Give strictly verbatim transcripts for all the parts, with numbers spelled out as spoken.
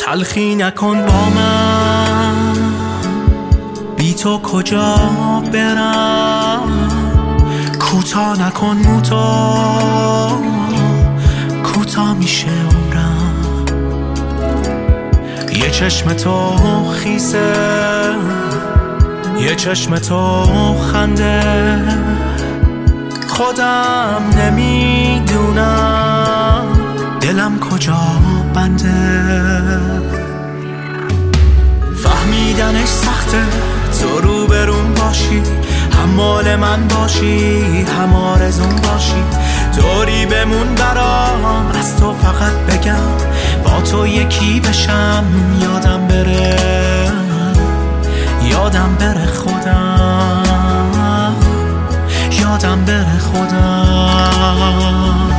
تلخی نکن با من، بی تو کجا برم؟ کوتاه نکن موتو، کوتاه میشه عمرم. یه چشم تو خیسه، یه چشم تو خنده، خودم نمیدونم دلم کجا بنده. فهمیدنش سخته، تو رو برون باشی، هم مال من باشی، هم آرزون باشی. طوری بمون برام از تو فقط بگم، با تو یکی بشم. یادم بره، یادم بره خودم، یادم بره خودم.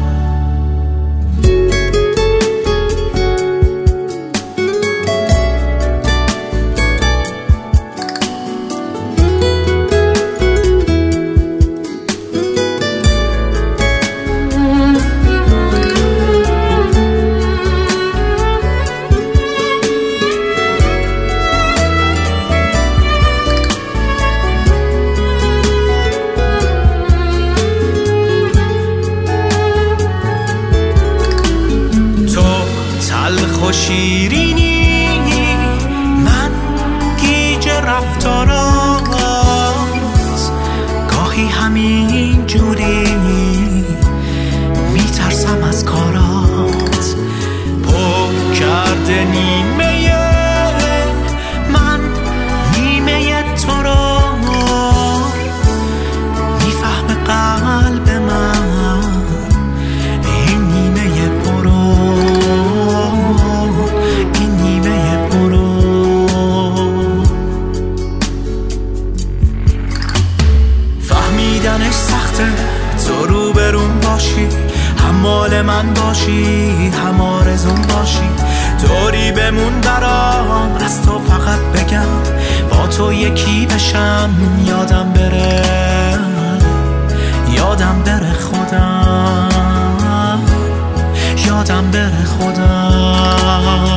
تلخ و شیرینی، من گیج رفتارات، گاهی همین جوری میترسم از کارات. پر کرده نیمه من، نیمه تو رو میفهمه قلب من، این نیمه پرو، این نیمه پرو. فهمیدنش سخته، تو رو برون باشی، هم مال من باشی، هم آرزون باشی. طوری بمون برام از تو فقط بگم، با تو یکی بشم. یادم بره، یادم بره خودم، یادم بره خودم.